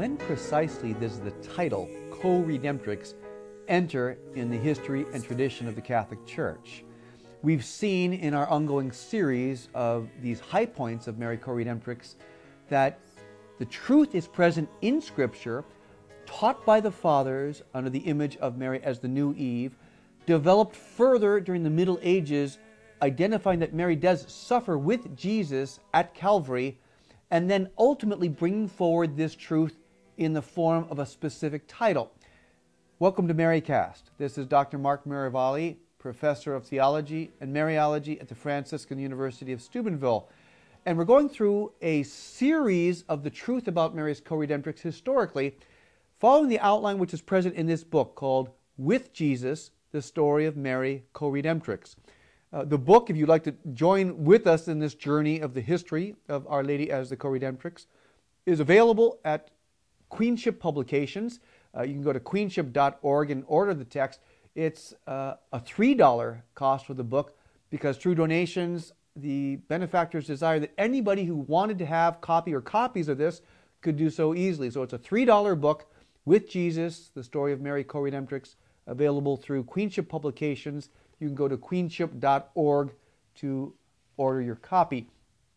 when precisely does the title Co-Redemptrix enter in the history and tradition of the Catholic Church? We've seen in our ongoing series of these high points of Mary Co-Redemptrix that the truth is present in Scripture, taught by the Fathers under the image of Mary as the new Eve, developed further during the Middle Ages, identifying that Mary does suffer with Jesus at Calvary, and then ultimately bringing forward this truth in the form of a specific title. Welcome to MaryCast. This is Dr. Mark Miravalli, Professor of Theology and Mariology at the Franciscan University of Steubenville. And we're going through a series of the truth about Mary's Co-Redemptrix historically, following the outline which is present in this book called With Jesus, the Story of Mary Co-Redemptrix. The book, if you'd like to join with us in this journey of the history of Our Lady as the Co-Redemptrix, is available at Queenship Publications. You can go to queenship.org and order the text. It's a $3 cost for the book because through donations, the benefactors desire that anybody who wanted to have copy or copies of this could do so easily. So it's a $3 book, With Jesus, the Story of Mary Co-Redemptrix, available through Queenship Publications. You can go to queenship.org to order your copy.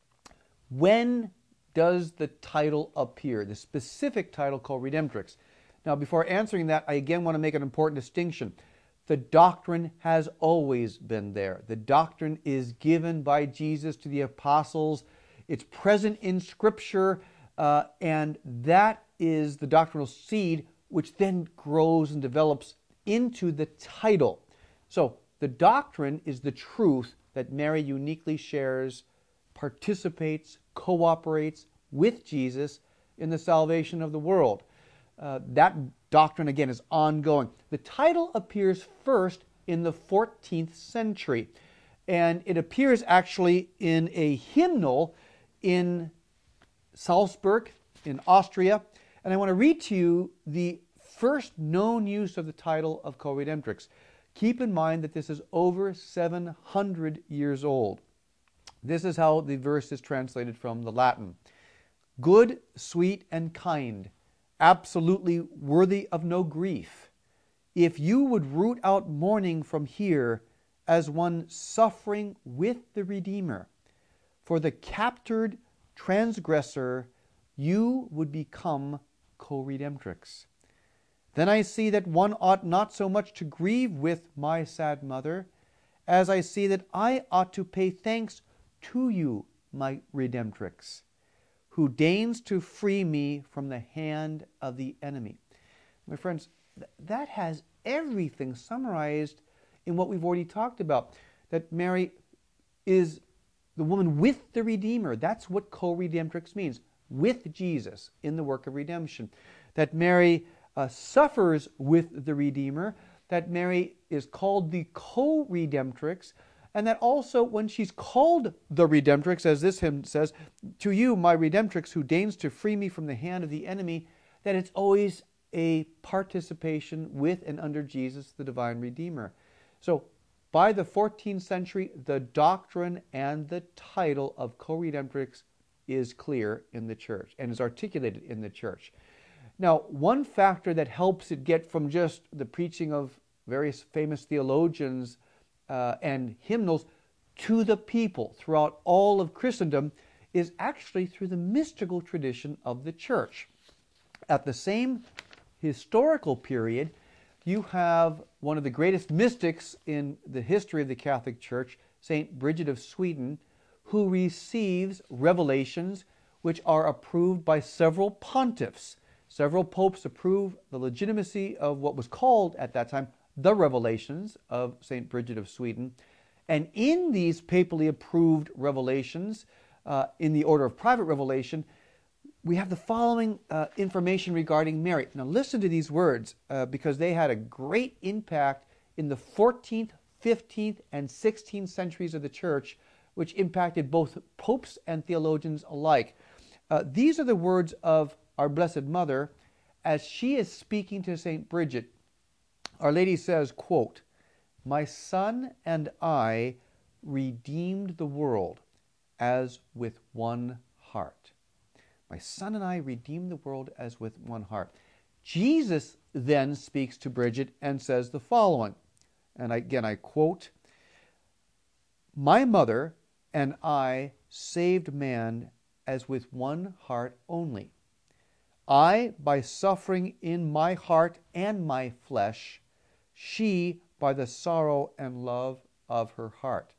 When does the title appear, the specific title Co-Redemptrix? Now, before answering that, I again want to make an important distinction. The doctrine has always been there. The doctrine is given by Jesus to the apostles. It's present in Scripture, and that is the doctrinal seed which then grows and develops into the title. So, the doctrine is the truth that Mary uniquely shares, participates, cooperates with Jesus in the salvation of the world. That doctrine, again, is ongoing. The title appears first in the 14th century, and it appears actually in a hymnal in Salzburg, in Austria. And I want to read to you the first known use of the title of Co-Redemptrix. Keep in mind that this is over 700 years old. This is how the verse is translated from the Latin. Good, sweet, and kind, absolutely worthy of no grief. If you would root out mourning from here as one suffering with the Redeemer, for the captured transgressor, you would become Co-Redemptrix. Then I see that one ought not so much to grieve with my sad mother, as I see that I ought to pay thanks to you, my Redemptrix, who deigns to free me from the hand of the enemy. My friends, that has everything summarized in what we've already talked about, that Mary is the woman with the Redeemer. That's what Co-Redemptrix means, with Jesus in the work of redemption. That Mary suffers with the Redeemer, that Mary is called the Co-Redemptrix, and that also when she's called the Redemptrix, as this hymn says, to you, my Redemptrix, who deigns to free me from the hand of the enemy, that it's always a participation with and under Jesus, the divine Redeemer. So by the 14th century, the doctrine and the title of Co-Redemptrix is clear in the Church and is articulated in the Church. Now, one factor that helps it get from just the preaching of various famous theologians and hymnals to the people throughout all of Christendom is actually through the mystical tradition of the Church. At the same historical period, you have one of the greatest mystics in the history of the Catholic Church, St. Bridget of Sweden, who receives revelations which are approved by several pontiffs. Several popes approve the legitimacy of what was called at that time the Revelations of St. Bridget of Sweden. And in these papally approved revelations, in the order of private revelation, we have the following information regarding Mary. Now listen to these words because they had a great impact in the 14th, 15th, and 16th centuries of the Church, which impacted both popes and theologians alike. These are the words of our Blessed Mother as she is speaking to St. Bridget. Our Lady says, quote, "My Son and I redeemed the world as with one heart. My Son and I redeem the world as with one heart. Jesus then speaks to Bridget and says the following, and again I quote, "My mother and I saved man as with one heart only. I by suffering in my heart and my flesh, she by the sorrow and love of her heart."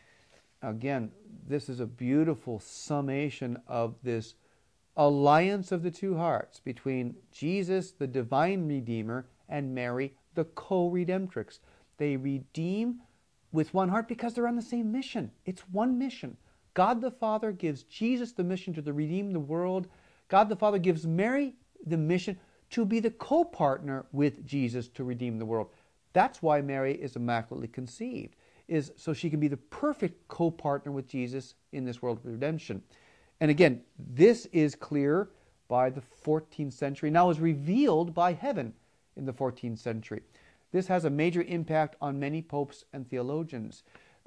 Again, this is a beautiful summation of this alliance of the two hearts between Jesus, the divine Redeemer, and Mary, the co-redemptrix. They redeem with one heart because they're on the same mission. It's one mission. God the Father gives Jesus the mission to redeem the world. God the Father gives Mary the mission to be the co-partner with Jesus to redeem the world. That's why Mary is immaculately conceived, is so she can be the perfect co-partner with Jesus in this world of redemption. And again, this is clear by the 14th century, now is revealed by heaven in the 14th century. This has a major impact on many popes and theologians.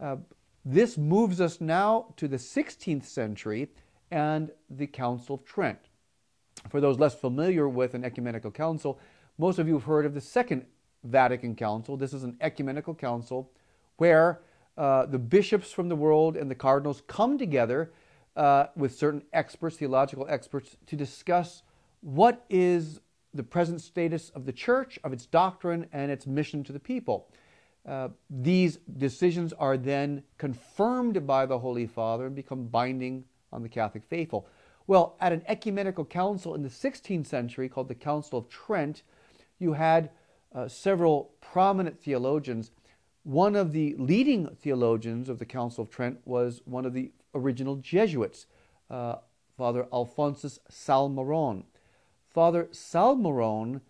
This moves us now to the 16th century and the Council of Trent. For those less familiar with an ecumenical council, most of you have heard of the Second Vatican Council. This is an ecumenical council where the bishops from the world and the cardinals come together with certain experts, theological experts, to discuss what is the present status of the church, of its doctrine, and its mission to the people. These decisions are then confirmed by the Holy Father and become binding on the Catholic faithful. Well, at an ecumenical council in the 16th century called the Council of Trent, you had several prominent theologians. One of the leading theologians of the Council of Trent was one of the original Jesuits, Father Alphonsus Salmeron. Father Salmeron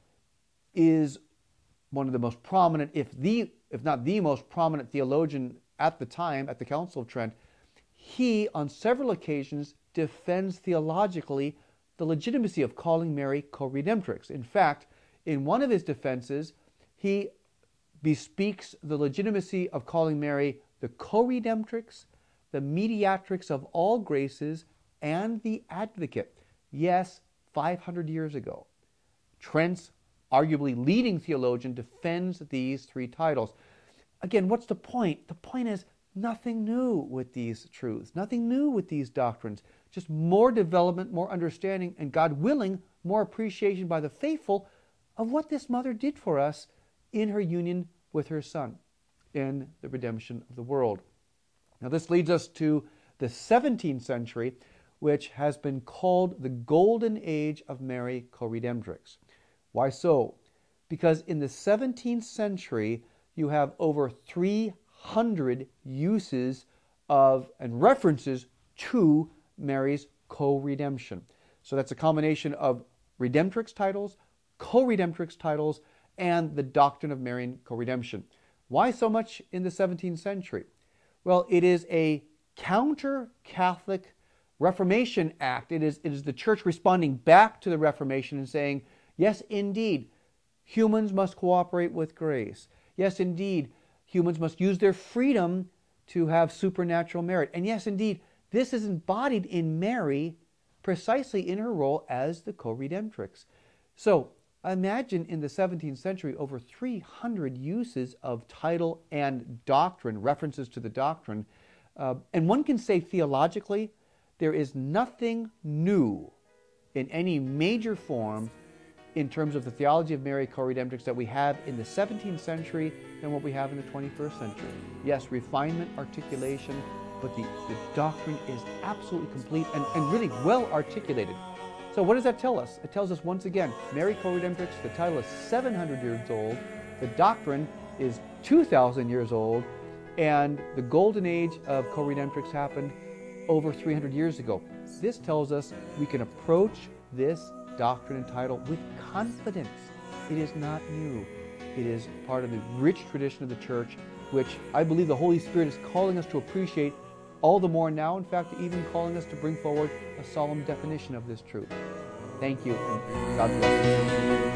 is one of the most prominent, if not the most prominent theologian at the time, at the Council of Trent. He, on several occasions, defends theologically the legitimacy of calling Mary co-redemptrix. In fact, in one of his defenses, he bespeaks the legitimacy of calling Mary the co-redemptrix, the mediatrix of all graces, and the advocate. Yes, 500 years ago. Trent's arguably leading theologian defends these three titles. Again, what's the point? The point is nothing new with these truths, nothing new with these doctrines, just more development, more understanding, and God willing, more appreciation by the faithful of what this mother did for us in her union with her Son in the redemption of the world. Now this leads us to the 17th century, which has been called the Golden Age of Mary Co-Redemptrix. Why so? Because in the 17th century, you have over 300 uses of and references to Mary's co-redemption. So that's a combination of redemptrix titles, co-redemptrix titles, and the doctrine of Marian co-redemption. Why so much in the 17th century? Well, it is a counter-Catholic Reformation act. It is the church responding back to the Reformation and saying, yes, indeed, humans must cooperate with grace. Yes, indeed, humans must use their freedom to have supernatural merit. And yes, indeed, this is embodied in Mary precisely in her role as the co-redemptrix. So imagine in the 17th century over 300 uses of title and doctrine, references to the doctrine. And one can say theologically, there is nothing new in any major form in terms of the theology of Mary co-redemptrix that we have in the 17th century than what we have in the 21st century. Yes, refinement, articulation, but the doctrine is absolutely complete and really well articulated. So what does that tell us? It tells us once again, Mary co-redemptrix, the title is 700 years old, the doctrine is 2,000 years old, and the golden age of co-redemptrix happened over 300 years ago. This tells us we can approach this doctrine and title with confidence. It is not new. It is part of the rich tradition of the church, which I believe the Holy Spirit is calling us to appreciate all the more now, in fact, even calling us to bring forward a solemn definition of this truth. Thank you, and God bless you.